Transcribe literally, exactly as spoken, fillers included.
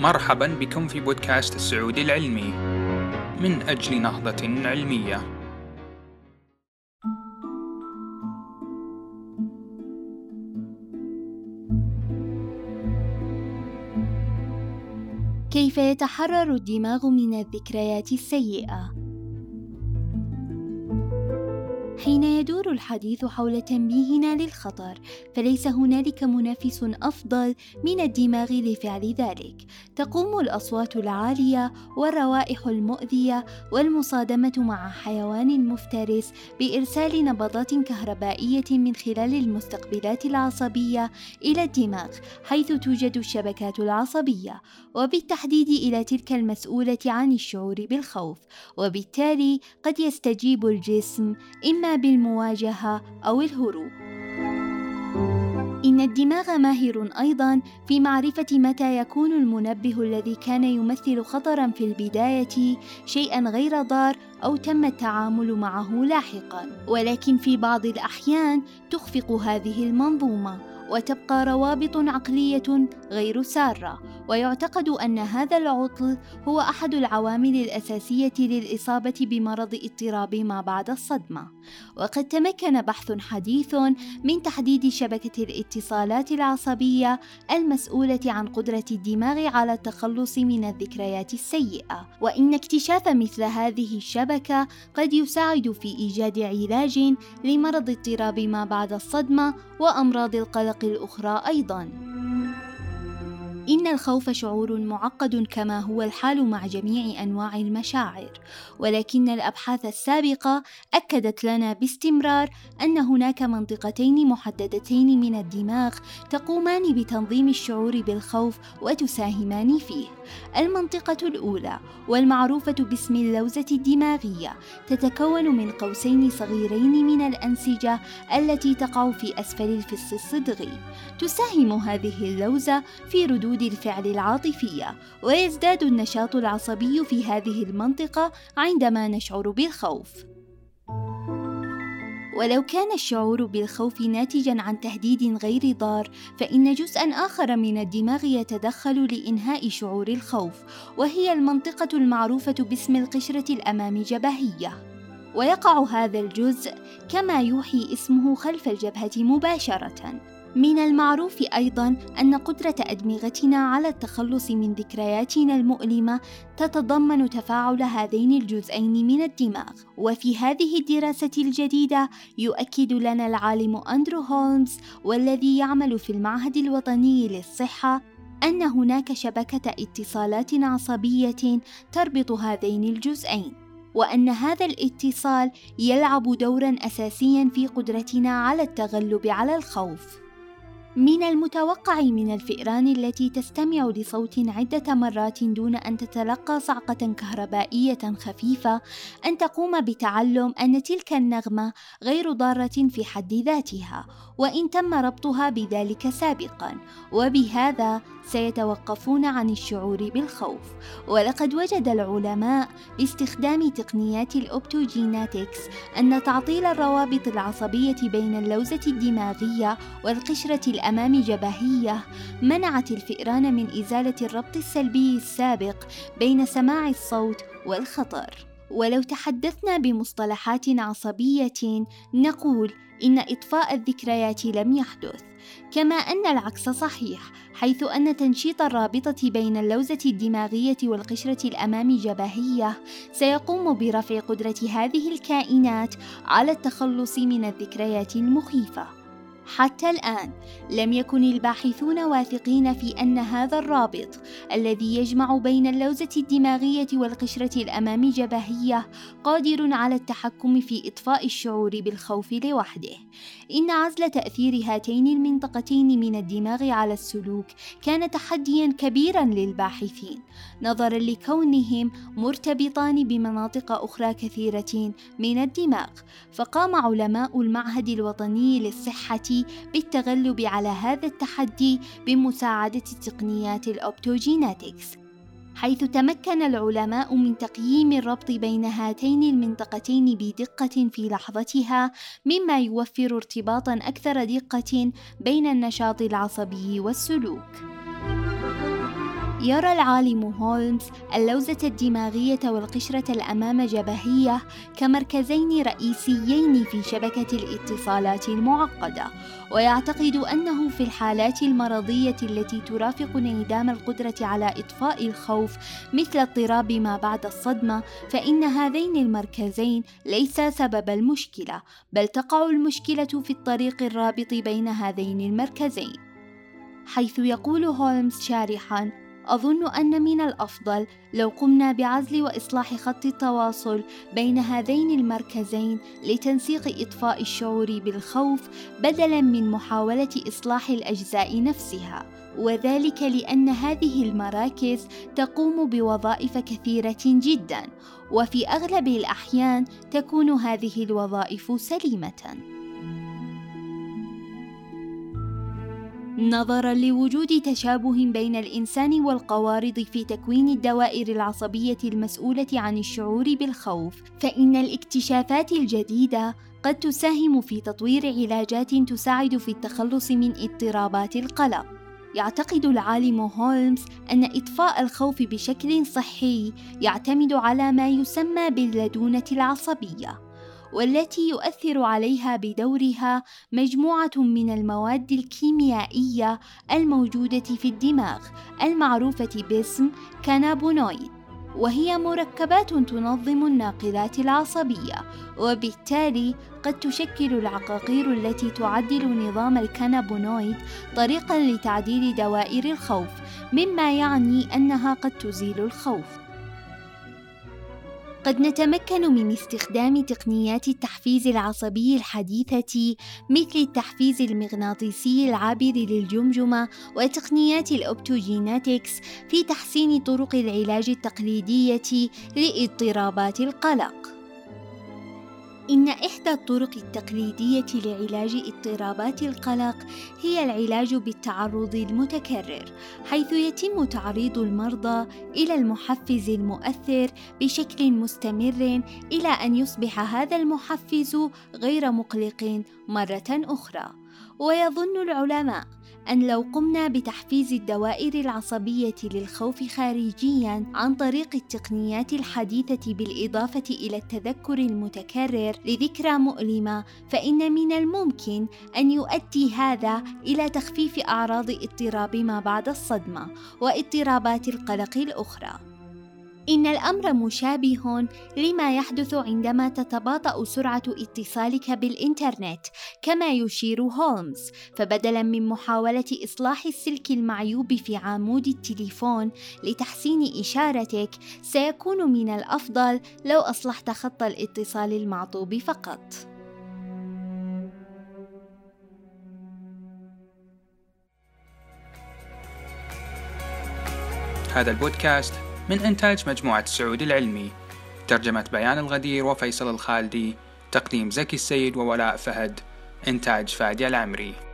مرحبا بكم في بودكاست السعودي العلمي من أجل نهضة علمية. كيف يتحرر الدماغ من الذكريات السيئة؟ حين يدور الحديث حول تنبيهنا للخطر، فليس هنالك منافس أفضل من الدماغ لفعل ذلك. تقوم الأصوات العالية والروائح المؤذية والمصادمة مع حيوان مفترس بإرسال نبضات كهربائية من خلال المستقبلات العصبية إلى الدماغ، حيث توجد الشبكات العصبية، وبالتحديد إلى تلك المسؤولة عن الشعور بالخوف، وبالتالي قد يستجيب الجسم إما بالمواجهة أو الهروب. إن الدماغ ماهر أيضاً في معرفة متى يكون المنبه الذي كان يمثل خطراً في البداية شيئاً غير ضار أو تم التعامل معه لاحقاً، ولكن في بعض الأحيان تخفق هذه المنظومة وتبقى روابط عقلية غير سارة، ويعتقد أن هذا العطل هو أحد العوامل الأساسية للإصابة بمرض اضطراب ما بعد الصدمة. وقد تمكن بحث حديث من تحديد شبكة الاتصالات العصبية المسؤولة عن قدرة الدماغ على التخلص من الذكريات السيئة، وإن اكتشاف مثل هذه الشبكة قد يساعد في إيجاد علاج لمرض اضطراب ما بعد الصدمة وأمراض القلق الأخرى أيضاً. إن الخوف شعور معقد كما هو الحال مع جميع أنواع المشاعر، ولكن الأبحاث السابقة أكدت لنا باستمرار أن هناك منطقتين محددتين من الدماغ تقومان بتنظيم الشعور بالخوف وتساهمان فيه. المنطقة الأولى، والمعروفة باسم اللوزة الدماغية، تتكون من قوسين صغيرين من الأنسجة التي تقع في أسفل الفص الصدغي. تساهم هذه اللوزة في ردود الفعل العاطفية، ويزداد النشاط العصبي في هذه المنطقة عندما نشعر بالخوف. ولو كان الشعور بالخوف ناتجاً عن تهديد غير ضار، فإن جزءاً آخر من الدماغ يتدخل لإنهاء شعور الخوف، وهي المنطقة المعروفة باسم القشرة الأمامي-جبهية. ويقع هذا الجزء كما يوحي اسمه خلف الجبهة مباشرة. من المعروف أيضاً أن قدرة أدمغتنا على التخلص من ذكرياتنا المؤلمة تتضمن تفاعل هذين الجزئين من الدماغ. وفي هذه الدراسة الجديدة يؤكد لنا العالم أندرو هولمز، والذي يعمل في المعهد الوطني للصحة، أن هناك شبكة اتصالات عصبية تربط هذين الجزئين، وأن هذا الاتصال يلعب دوراً أساسياً في قدرتنا على التغلب على الخوف. من المتوقع من الفئران التي تستمع لصوت عدة مرات دون أن تتلقى صعقة كهربائية خفيفة أن تقوم بتعلم أن تلك النغمة غير ضارة في حد ذاتها، وإن تم ربطها بذلك سابقاً، وبهذا سيتوقفون عن الشعور بالخوف. ولقد وجد العلماء باستخدام تقنيات الأوبتوجيناتكس أن تعطيل الروابط العصبية بين اللوزة الدماغية والقشرة الأمامي-جبهية منعت الفئران من إزالة الربط السلبي السابق بين سماع الصوت والخطر. ولو تحدثنا بمصطلحات عصبية، نقول إن إطفاء الذكريات لم يحدث، كما أن العكس صحيح، حيث أن تنشيط الرابطة بين اللوزة الدماغية والقشرة الأمامي-جبهية سيقوم برفع قدرة هذه الكائنات على التخلص من الذكريات المخيفة. حتى الآن لم يكن الباحثون واثقين في أن هذا الرابط الذي يجمع بين اللوزة الدماغية والقشرة الأمامي-جبهية قادر على التحكم في إطفاء الشعور بالخوف لوحده. إن عزل تأثير هاتين المنطقتين من الدماغ على السلوك كان تحدياً كبيراً للباحثين، نظراً لكونهم مرتبطان بمناطق أخرى كثيرة من الدماغ. فقام علماء المعهد الوطني للصحة بالتغلب على هذا التحدي بمساعدة تقنيات الأوبتوجيناتكس، حيث تمكن العلماء من تقييم الربط بين هاتين المنطقتين بدقة في لحظتها، مما يوفر ارتباطاً أكثر دقة بين النشاط العصبي والسلوك. يرى العالم هولمز اللوزة الدماغية والقشرة الأمام جبهية كمركزين رئيسيين في شبكة الاتصالات المعقدة، ويعتقد أنه في الحالات المرضية التي ترافق انعدام القدرة على إطفاء الخوف مثل اضطراب ما بعد الصدمة، فإن هذين المركزين ليسا سبب المشكلة، بل تقع المشكلة في الطريق الرابط بين هذين المركزين. حيث يقول هولمز شارحاً: أظن أن من الأفضل لو قمنا بعزل وإصلاح خط التواصل بين هذين المركزين لتنسيق إطفاء الشعور بالخوف بدلاً من محاولة إصلاح الأجزاء نفسها، وذلك لأن هذه المراكز تقوم بوظائف كثيرة جداً، وفي أغلب الأحيان تكون هذه الوظائف سليمة. نظراً لوجود تشابه بين الإنسان والقوارض في تكوين الدوائر العصبية المسؤولة عن الشعور بالخوف، فإن الاكتشافات الجديدة قد تساهم في تطوير علاجات تساعد في التخلص من اضطرابات القلق. يعتقد العالم هولمز أن إطفاء الخوف بشكل صحي يعتمد على ما يسمى باللدونة العصبية، والتي يؤثر عليها بدورها مجموعة من المواد الكيميائية الموجودة في الدماغ المعروفة باسم كانابونويد، وهي مركبات تنظم الناقلات العصبية، وبالتالي قد تشكل العقاقير التي تعدل نظام الكانابونويد طريقاً لتعديل دوائر الخوف، مما يعني أنها قد تزيل الخوف. قد نتمكن من استخدام تقنيات التحفيز العصبي الحديثة مثل التحفيز المغناطيسي العابر للجمجمة وتقنيات الأوبتوجيناتكس في تحسين طرق العلاج التقليدية لاضطرابات القلق. إن إحدى الطرق التقليدية لعلاج اضطرابات القلق هي العلاج بالتعرض المتكرر، حيث يتم تعريض المرضى إلى المحفز المؤثر بشكل مستمر إلى أن يصبح هذا المحفز غير مقلق مرة أخرى. ويظن العلماء أن لو قمنا بتحفيز الدوائر العصبية للخوف خارجياً عن طريق التقنيات الحديثة بالإضافة إلى التذكر المتكرر لذكرى مؤلمة، فإن من الممكن أن يؤدي هذا إلى تخفيف أعراض اضطراب ما بعد الصدمة واضطرابات القلق الأخرى. إن الأمر مشابه لما يحدث عندما تتباطأ سرعة اتصالك بالإنترنت كما يشير هولمز، فبدلاً من محاولة إصلاح السلك المعيوب في عمود التليفون لتحسين إشارتك، سيكون من الأفضل لو أصلحت خط الاتصال المعطوب فقط. هذا البودكاست من إنتاج مجموعة السعودي العلمي، ترجمة بيان الغدير وفيصل الخالدي، تقديم زكي السيد وولاء فهد، إنتاج فادي العمري.